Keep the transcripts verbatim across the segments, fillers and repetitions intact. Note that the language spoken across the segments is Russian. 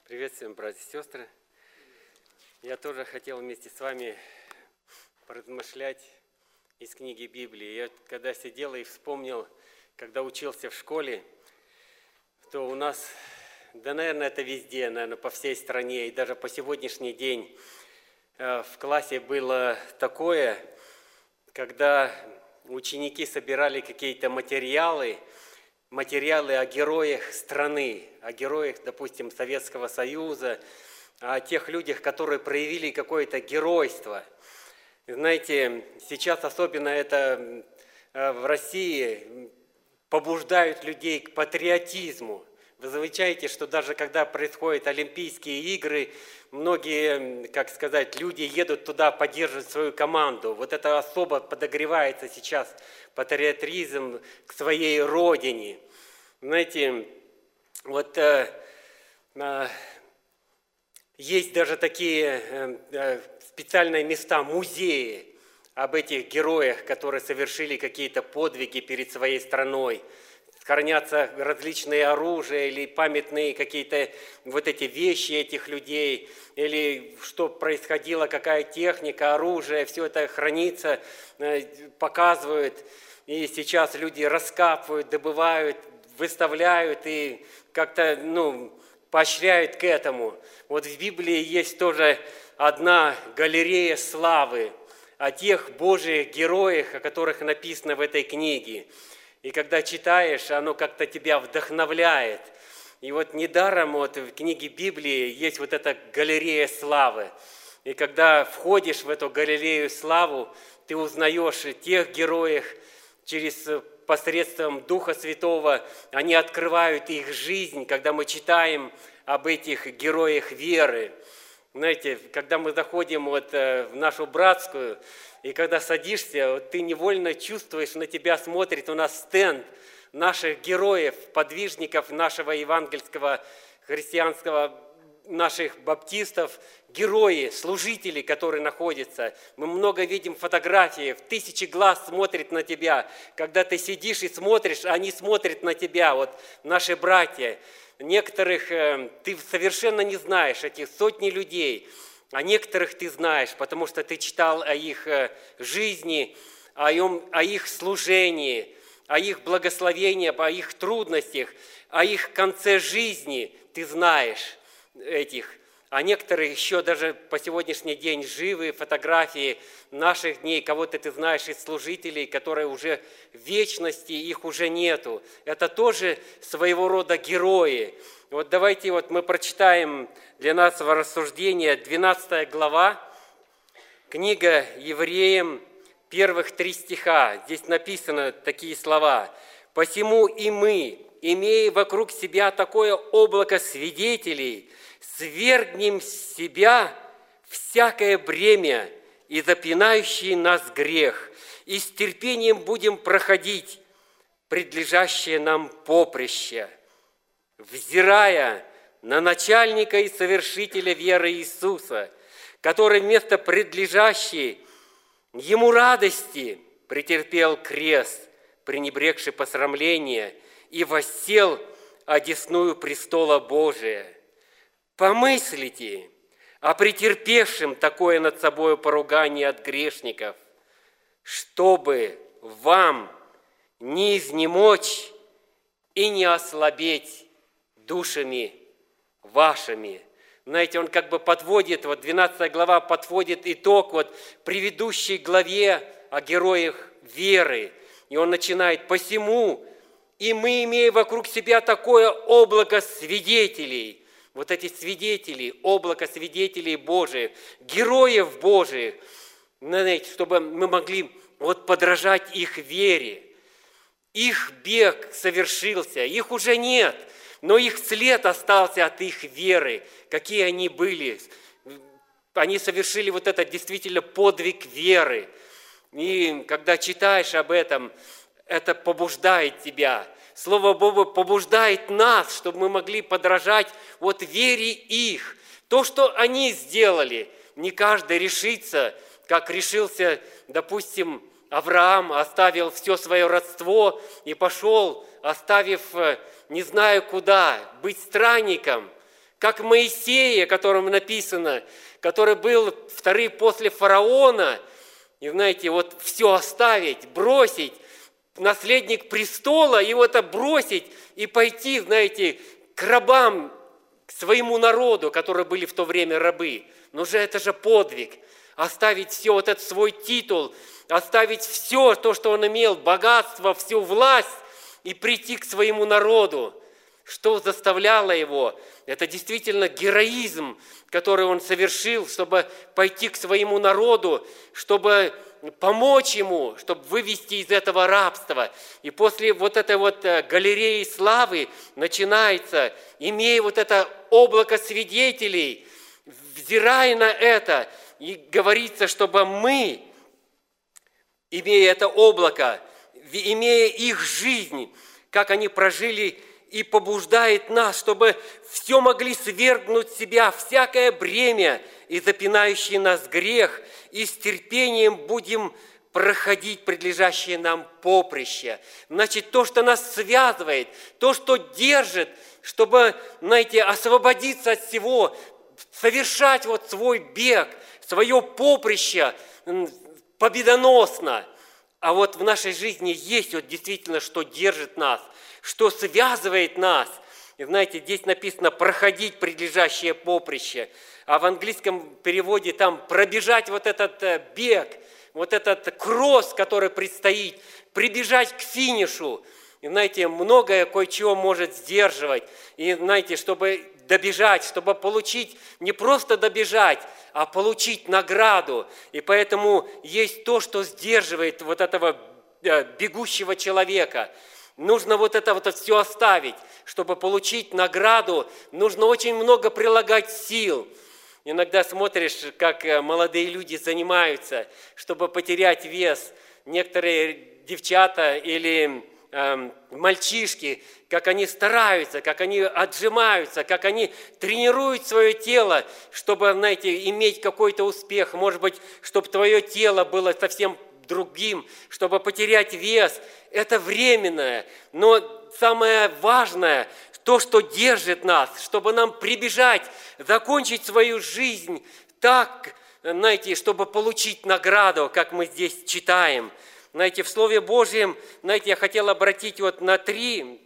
Приветствуем, братья и сестры. Я тоже хотел вместе с вами поразмышлять из книги Библии. Я когда сидел и вспомнил, когда учился в школе, то у нас, да, наверное, это везде, наверное, по всей стране, и даже по сегодняшний день в классе было такое, когда ученики собирали какие-то материалы, материалы о героях страны, о героях, допустим, Советского Союза, о тех людях, которые проявили какое-то геройство. Знаете, сейчас особенно это в России побуждают людей к патриотизму. Вы замечаете, что даже когда происходят Олимпийские игры, многие, как сказать, люди едут туда поддерживать свою команду. Вот это особо подогревается сейчас патриотизм к своей родине. Знаете, вот э, э, есть даже такие э, специальные места, музеи об этих героях, которые совершили какие-то подвиги перед своей страной. Хранятся различные оружия или памятные какие-то вот эти вещи этих людей, или что происходило, какая техника, оружие, все это хранится, показывают. И сейчас люди раскапывают, добывают, выставляют и как-то, ну, поощряют к этому. Вот в Библии есть тоже одна галерея славы о тех Божьих героях, о которых написано в этой книге. И когда читаешь, оно как-то тебя вдохновляет. И вот недаром вот в книге Библии есть вот эта галерея славы. И когда входишь в эту галерею славы, ты узнаешь тех героев через посредством Духа Святого. Они открывают их жизнь, когда мы читаем об этих героях веры. Знаете, когда мы заходим вот в нашу братскую, и когда садишься, вот ты невольно чувствуешь, на тебя смотрит у нас стенд наших героев, подвижников нашего евангельского, христианского, наших баптистов, герои, служители, которые находятся. Мы много видим фотографий, в тысячи глаз смотрят на тебя. Когда ты сидишь и смотришь, они смотрят на тебя, вот наши братья. Некоторых э, ты совершенно не знаешь, этих сотни людей, а некоторых ты знаешь, потому что ты читал о их э, жизни, о, им, о их служении, о их благословении, о их трудностях, о их конце жизни ты знаешь этих. А некоторые еще даже по сегодняшний день живы, фотографии наших дней, кого-то ты знаешь из служителей, которые уже в вечности, их уже нету. Это тоже своего рода герои. Вот давайте вот мы прочитаем для нашего рассуждения двенадцатая глава, книга Евреям, первых три стиха. Здесь написаны такие слова. «Посему и мы, имея вокруг себя такое облако свидетелей, свергнем с себя всякое бремя и запинающий нас грех, и с терпением будем проходить предлежащее нам поприще, взирая на начальника и совершителя веры Иисуса, который вместо предлежащей ему радости претерпел крест, пренебрегший посрамление, и воссел одесную престола Божия. Помыслите о претерпевшем такое над собой поругание от грешников, чтобы вам не изнемочь и не ослабеть душами вашими». Знаете, он как бы подводит, вот двенадцатая глава подводит итог вот предыдущей главе о героях веры. И он начинает: «Посему и мы, имея вокруг себя такое облако свидетелей». Вот эти свидетели, облако свидетелей Божиих, героев Божиих, знаете, чтобы мы могли вот подражать их вере. Их бег совершился, их уже нет, но их след остался от их веры, какие они были. Они совершили вот этот действительно подвиг веры. И когда читаешь об этом, это побуждает тебя. Слово Бога побуждает нас, чтобы мы могли подражать вот вере их. То, что они сделали, не каждый решится, как решился, допустим, Авраам, оставил все свое родство и пошел, оставив не знаю куда, быть странником. как Моисея, о котором написано, который был вторым после фараона, и знаете, вот все оставить, бросить, наследник престола, и вот это бросить и пойти, знаете, к рабам, к своему народу, которые были в то время рабы. Но же это же подвиг. Оставить все, вот этот свой титул, оставить все то, что он имел, богатство, всю власть, и прийти к своему народу. Что заставляло его? Это действительно героизм, который он совершил, чтобы пойти к своему народу, чтобы помочь ему, чтобы вывести из этого рабства. И после вот этой вот галереи славы начинается, имея вот это облако свидетелей, взирая на это, и говорится, чтобы мы, имея это облако, имея их жизнь, как они прожили, и побуждает нас, чтобы все могли свергнуть с себя, всякое бремя и запинающий нас грех, и с терпением будем проходить предлежащее нам поприще. Значит, то, что нас связывает, то, что держит, чтобы, знаете, освободиться от всего, совершать вот свой бег, свое поприще победоносно. А вот в нашей жизни есть вот действительно, что держит нас, что связывает нас. И знаете, здесь написано «проходить предлежащее поприще», а в английском переводе там «пробежать вот этот бег», вот этот кросс, который предстоит, прибежать к финишу. И знаете, многое кое-чего может сдерживать. И знаете, чтобы добежать, чтобы получить, не просто добежать, а получить награду. И поэтому есть то, что сдерживает вот этого бегущего человека. Нужно вот это вот все оставить, чтобы получить награду. Нужно очень много прилагать сил. Иногда смотришь, как молодые люди занимаются, чтобы потерять вес. Некоторые девчата или э, мальчишки, как они стараются, как они отжимаются, как они тренируют свое тело, чтобы, знаете, иметь какой-то успех. Может быть, чтобы твое тело было совсем другим, чтобы потерять вес. Это временное, но самое важное, то, что держит нас, чтобы нам прибежать, закончить свою жизнь так, знаете, чтобы получить награду, как мы здесь читаем. Знаете, в Слове Божьем, знаете, я хотел обратить вот на три,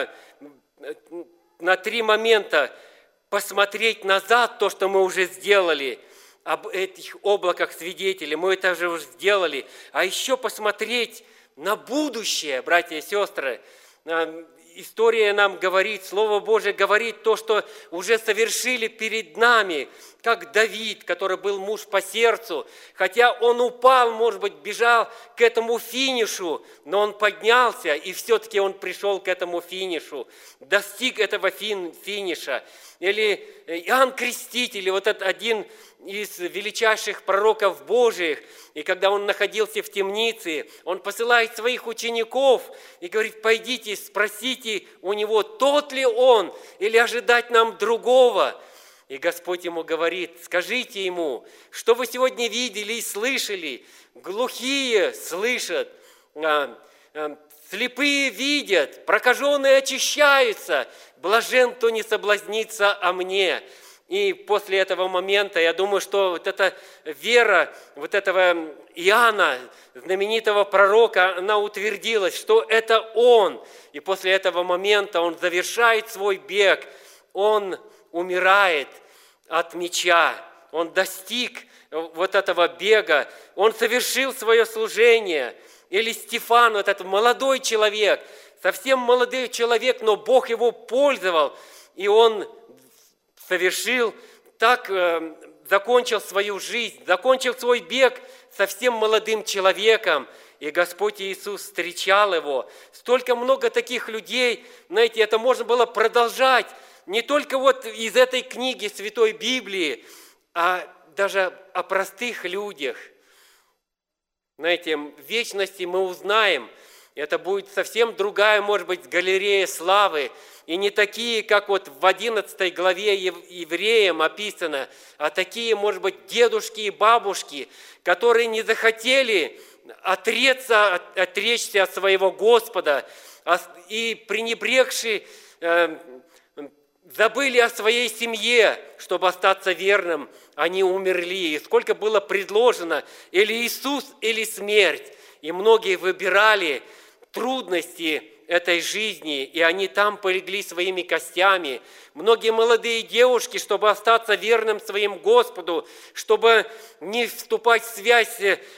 на три момента, посмотреть назад то, что мы уже сделали, об этих облаках свидетелей, мы это же уже сделали, а еще посмотреть на будущее, братья и сестры. История нам говорит, Слово Божие говорит то, что уже совершили перед нами, как Давид, который был муж по сердцу, хотя он упал, может быть, бежал к этому финишу, но он поднялся, и все-таки он пришел к этому финишу, достиг этого фин, финиша. Или Иоанн Креститель, вот этот один из величайших пророков Божиих, и когда он находился в темнице, он посылает своих учеников и говорит: пойдите, спросите у него, тот ли он, или ожидать нам другого. И Господь ему говорит: скажите ему, что вы сегодня видели и слышали, глухие слышат, слепые видят, прокаженные очищаются, блажен, кто не соблазнится о мне. И после этого момента, я думаю, что вот эта вера вот этого Иоанна, знаменитого пророка, она утвердилась, что это он. И после этого момента он завершает свой бег, он умирает от меча, он достиг вот этого бега, он совершил свое служение. Или Стефан, вот этот молодой человек, совсем молодой человек, но Бог его пользовал, и он совершил, так э, закончил свою жизнь, закончил свой бег совсем молодым человеком, и Господь Иисус встречал его. Столько много таких людей, знаете, это можно было продолжать не только вот из этой книги Святой Библии, а даже о простых людях. Знаете, в вечности мы узнаем, это будет совсем другая, может быть, галерея славы, и не такие, как вот в одиннадцатой главе Евреям описано, а такие, может быть, дедушки и бабушки, которые не захотели отреться, отречься от своего Господа и пренебрегши забыли о своей семье, чтобы остаться верным, они умерли. И сколько было предложено, или Иисус, или смерть. И многие выбирали трудности этой жизни, и они там полегли своими костями. Многие молодые девушки, чтобы остаться верным своим Господу, чтобы не вступать в связь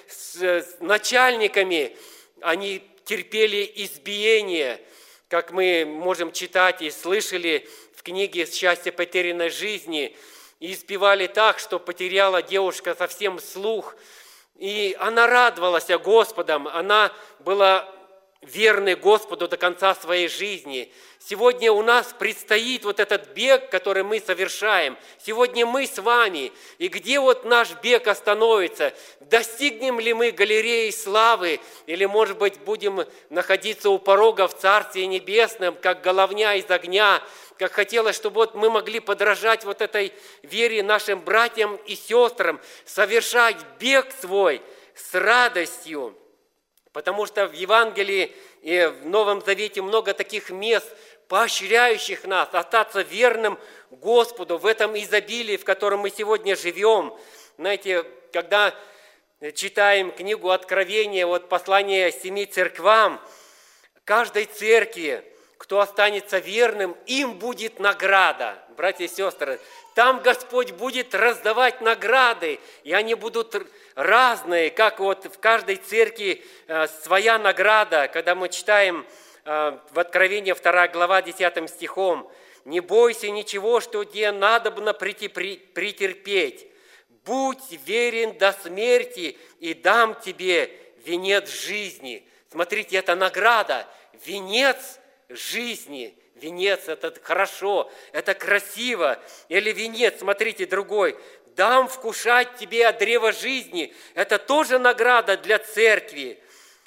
с начальниками, они терпели избиение, как мы можем читать и слышали в книге «Счастье потерянной жизни». И избивали так, что потеряла девушка совсем слух. И она радовалась Господом, она была верной Господу до конца своей жизни. Сегодня у нас предстоит вот этот бег, который мы совершаем. Сегодня мы с вами. И где вот наш бег остановится? Достигнем ли мы галереи славы? Или, может быть, будем находиться у порога в Царстве Небесном, как головня из огня? Как хотелось, чтобы вот мы могли подражать вот этой вере нашим братьям и сестрам, совершать бег свой с радостью. Потому что в Евангелии и в Новом Завете много таких мест, поощряющих нас остаться верным Господу в этом изобилии, в котором мы сегодня живем. Знаете, когда читаем книгу Откровения, вот послание семи церквам, каждой церкви, кто останется верным, им будет награда. Братья и сестры, там Господь будет раздавать награды, и они будут разные, как вот в каждой церкви своя награда. Когда мы читаем в Откровении вторая глава десятым стихом: «Не бойся ничего, что тебе надобно претерпеть. Будь верен до смерти, и дам тебе венец жизни». Смотрите, это награда, венец жизни. Венец – это хорошо, это красиво. Или венец, смотрите, другой: «Дам вкушать тебе от древа жизни». Это тоже награда для церкви.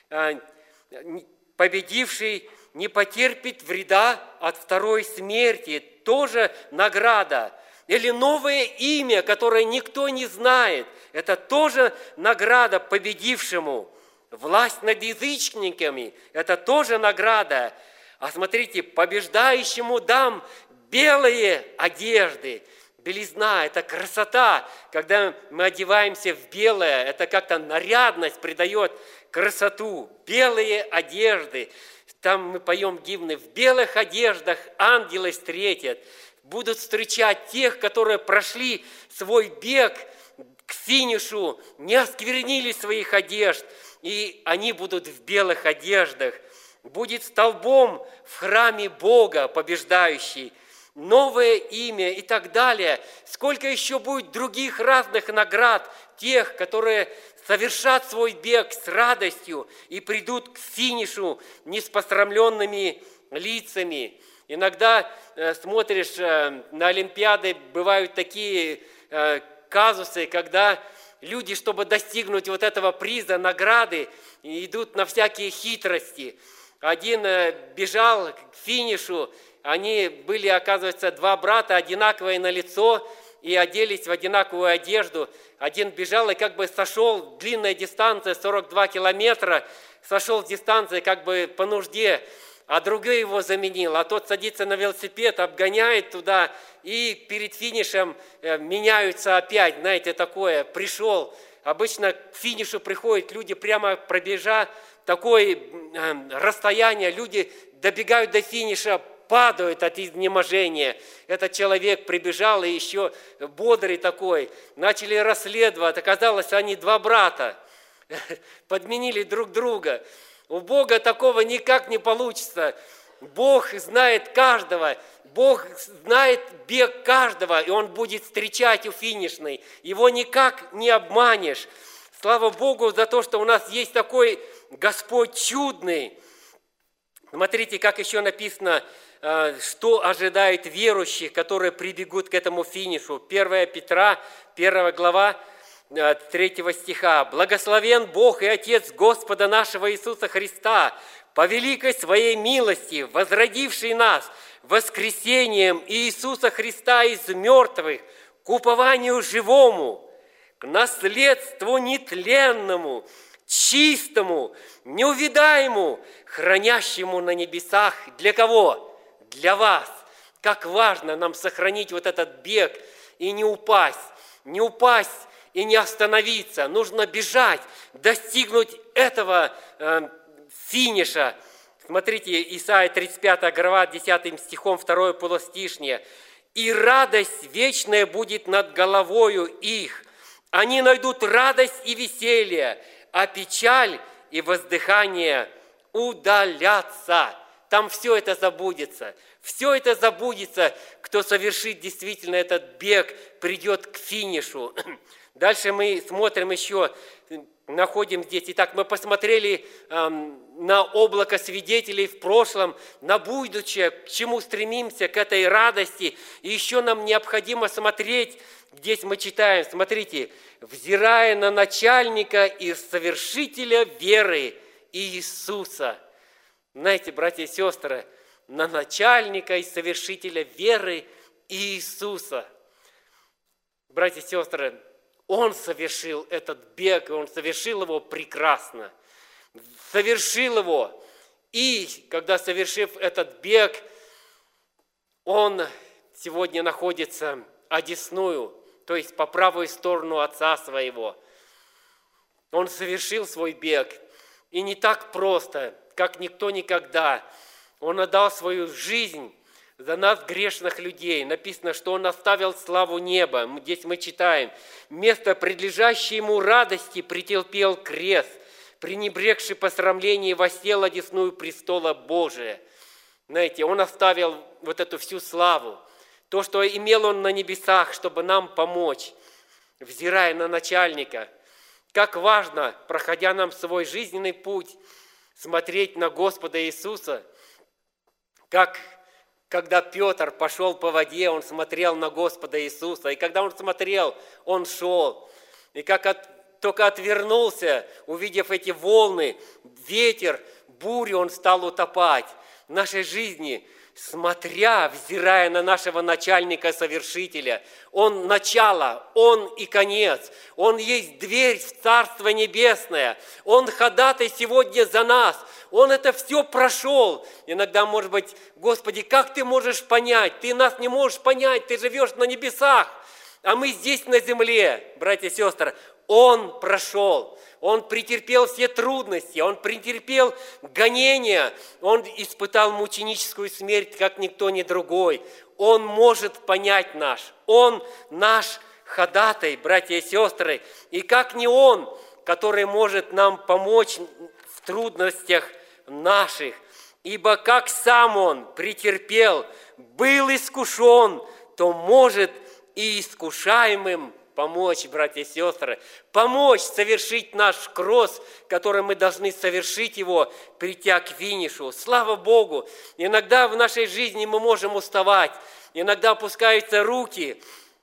Победивший не потерпит вреда от второй смерти. Тоже награда. Или новое имя, которое никто не знает. Это тоже награда победившему. Власть над язычниками – это тоже награда. А смотрите, побеждающему дам белые одежды. Белизна – это красота. Когда мы одеваемся в белое, это как-то нарядность придает красоту. Белые одежды. Там мы поем гимны: «В белых одеждах ангелы встретят». Будут встречать тех, которые прошли свой бег к финишу, не осквернили своих одежд, и они будут в белых одеждах. Будет столбом в храме Бога побеждающий, новое имя и так далее. Сколько еще будет других разных наград тех, которые совершат свой бег с радостью и придут к финишу не с посрамленными лицами. Иногда э, смотришь э, на Олимпиады, бывают такие э, казусы, когда люди, чтобы достигнуть вот этого приза, награды, идут на всякие хитрости. Один э, бежал к финишу, они были, оказывается, два брата, одинаковые на лицо, и оделись в одинаковую одежду. Один бежал и как бы сошел, длинная дистанция, сорок два километра, сошел с дистанции как бы по нужде, а другой его заменил. А тот садится на велосипед, обгоняет туда, и перед финишем меняются опять. Знаете, такое, пришел. Обычно к финишу приходят люди, прямо пробежа такое расстояние, люди добегают до финиша, падают от изнеможения. Этот человек прибежал и еще бодрый такой. Начали расследовать. Оказалось, они два брата. Подменили друг друга. У Бога такого никак не получится. Бог знает каждого. Бог знает бег каждого, и Он будет встречать у финишной. Его никак не обманешь. Слава Богу за то, что у нас есть такой Господь чудный. Смотрите, как еще написано, что ожидает верующих, которые прибегут к этому финишу. первое Петра, первая глава, третьего стиха. «Благословен Бог и Отец Господа нашего Иисуса Христа, по великой Своей милости, возродивший нас воскресением Иисуса Христа из мертвых к упованию живому, к наследству нетленному, чистому, неувидаемому, хранящему на небесах». Для кого? Для вас. Как важно нам сохранить вот этот бег и не упасть, не упасть и не остановиться. Нужно бежать, достигнуть этого э, финиша. Смотрите, Исайя тридцать пятая глава, десятым стихом, второе полустишнее. «И радость вечная будет над головою их. Они найдут радость и веселье, а печаль и воздыхание удалятся». Там все это забудется. Все это забудется, кто совершит действительно этот бег, придет к финишу. Дальше мы смотрим еще, находим здесь. Итак, мы посмотрели эм, на облако свидетелей в прошлом, на будущее, к чему стремимся, к этой радости. И еще нам необходимо смотреть, здесь мы читаем, смотрите, «взирая на начальника и совершителя веры Иисуса». Знаете, братья и сестры, на начальника и совершителя веры Иисуса. Братья и сестры, Он совершил этот бег, и Он совершил его прекрасно. Совершил его. И когда, совершив этот бег, Он сегодня находится одесную, то есть по правую сторону Отца Своего. Он совершил свой бег. И не так просто, как никто никогда. Он отдал свою жизнь за нас, грешных людей. Написано, что Он оставил славу неба. Здесь мы читаем. Вместо предлежащей Ему радости претерпел крест, пренебрегший посрамление, воссел одесную престола Божия. Знаете, Он оставил вот эту всю славу. То, что имел Он на небесах, чтобы нам помочь, взирая на начальника. Как важно, проходя нам свой жизненный путь, смотреть на Господа Иисуса, как когда Петр пошел по воде, он смотрел на Господа Иисуса, и когда он смотрел, он шел, и как от, только отвернулся, увидев эти волны, ветер, бурю, он стал утопать. В нашей жизни, смотря, взирая на нашего начальника-совершителя, Он начало, Он и конец, Он есть дверь в Царство Небесное, Он ходатай сегодня за нас, Он это все прошел. Иногда, может быть, Господи, как Ты можешь понять? Ты нас не можешь понять, Ты живешь на небесах, а мы здесь на земле, братья и сестры. Он прошел. Он претерпел все трудности, Он претерпел гонения, Он испытал мученическую смерть, как никто ни другой. Он может понять наш, Он наш ходатай, братья и сестры. И как не Он, который может нам помочь в трудностях наших. Ибо как сам Он претерпел, был искушен, то может и искушаемым помочь, братья и сестры, помочь совершить наш кросс, который мы должны совершить его, придя к финишу. Слава Богу! Иногда в нашей жизни мы можем уставать, иногда опускаются руки.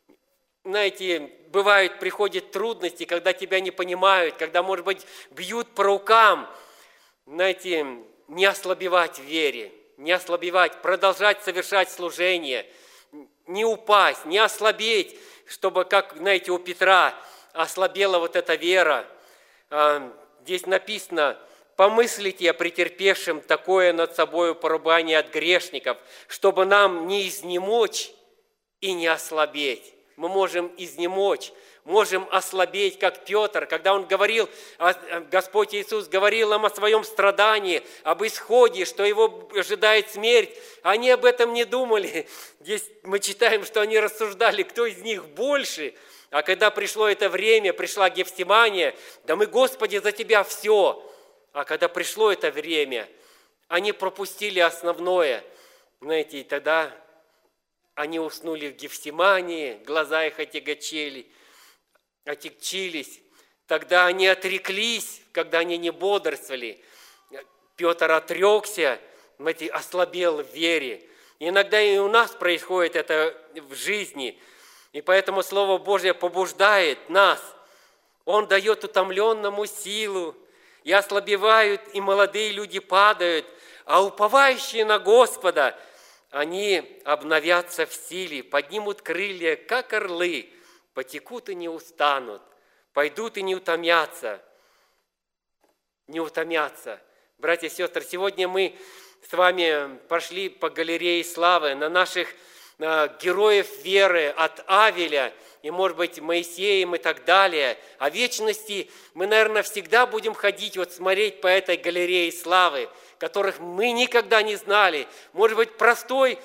Знаете, бывают, приходят трудности, когда тебя не понимают, когда, может быть, бьют по рукам. Знаете, не ослабевать в вере, не ослабевать, продолжать совершать служение, не упасть, не ослабеть, чтобы, как, знаете, у Петра ослабела вот эта вера. Здесь написано, помыслите о претерпевшем такое над собою порубание от грешников, чтобы нам не изнемочь и не ослабеть. Мы можем изнемочь, можем ослабеть, как Петр, когда он говорил, Господь Иисус говорил им о своем страдании, об исходе, что его ожидает смерть. Они об этом не думали. Здесь мы читаем, что они рассуждали, кто из них больше. А когда пришло это время, пришла Гефсимания, да мы, Господи, за Тебя все. А когда пришло это время, они пропустили основное. Знаете, и тогда они уснули в Гефсимании, глаза их отягочели, отягчились. Тогда они отреклись, когда они не бодрствовали. Петр отрекся, знаете, ослабел в вере. Иногда и у нас происходит это в жизни. И поэтому Слово Божье побуждает нас. Он дает утомленному силу. И ослабевают, и молодые люди падают. А уповающие на Господа, они обновятся в силе, поднимут крылья, как орлы, потекут и не устанут, пойдут и не утомятся. Не утомятся. Братья и сестры, сегодня мы с вами пошли по галерее славы. На наших героев веры от Авеля, и, может быть, Моисеем и так далее. О вечности мы, наверное, всегда будем ходить, вот смотреть по этой галерее славы, которых мы никогда не знали. Может быть, простой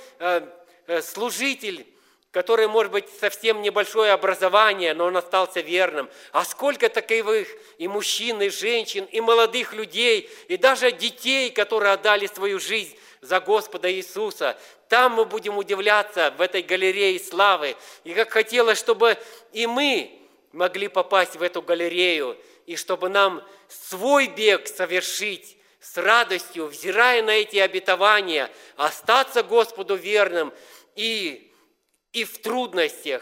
служитель, который, может быть, совсем небольшое образование, но он остался верным. А сколько таковых и мужчин, и женщин, и молодых людей, и даже детей, которые отдали свою жизнь за Господа Иисуса. Там мы будем удивляться в этой галерее славы. И как хотелось, чтобы и мы могли попасть в эту галерею, и чтобы нам свой бег совершить с радостью, взирая на эти обетования, остаться Господу верным и И в трудностях,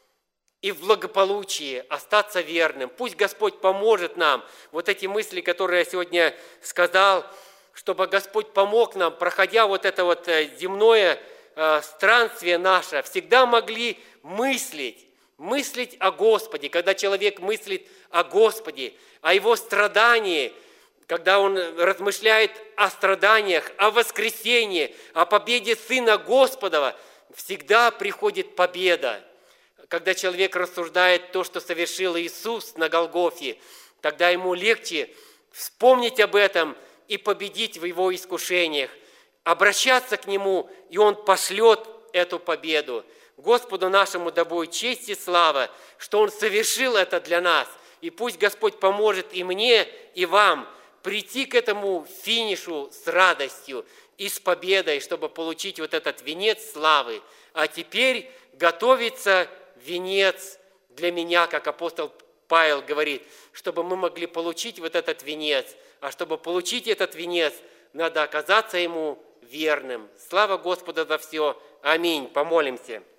и в благополучии остаться верным. Пусть Господь поможет нам. Вот эти мысли, которые я сегодня сказал, чтобы Господь помог нам, проходя вот это вот земное странствие наше, всегда могли мыслить, мыслить о Господе. Когда человек мыслит о Господе, о Его страдании, когда он размышляет о страданиях, о воскресении, о победе Сына Господова, всегда приходит победа. Когда человек рассуждает то, что совершил Иисус на Голгофе, тогда ему легче вспомнить об этом и победить в его искушениях, обращаться к Нему, и Он пошлет эту победу. Господу нашему да будет честь и слава, что Он совершил это для нас. И пусть Господь поможет и мне, и вам прийти к этому финишу с радостью и с победой, чтобы получить вот этот венец славы. А теперь готовится венец для меня, как апостол Павел говорит, чтобы мы могли получить вот этот венец. А чтобы получить этот венец, надо оказаться ему верным. Слава Господу за все. Аминь. Помолимся.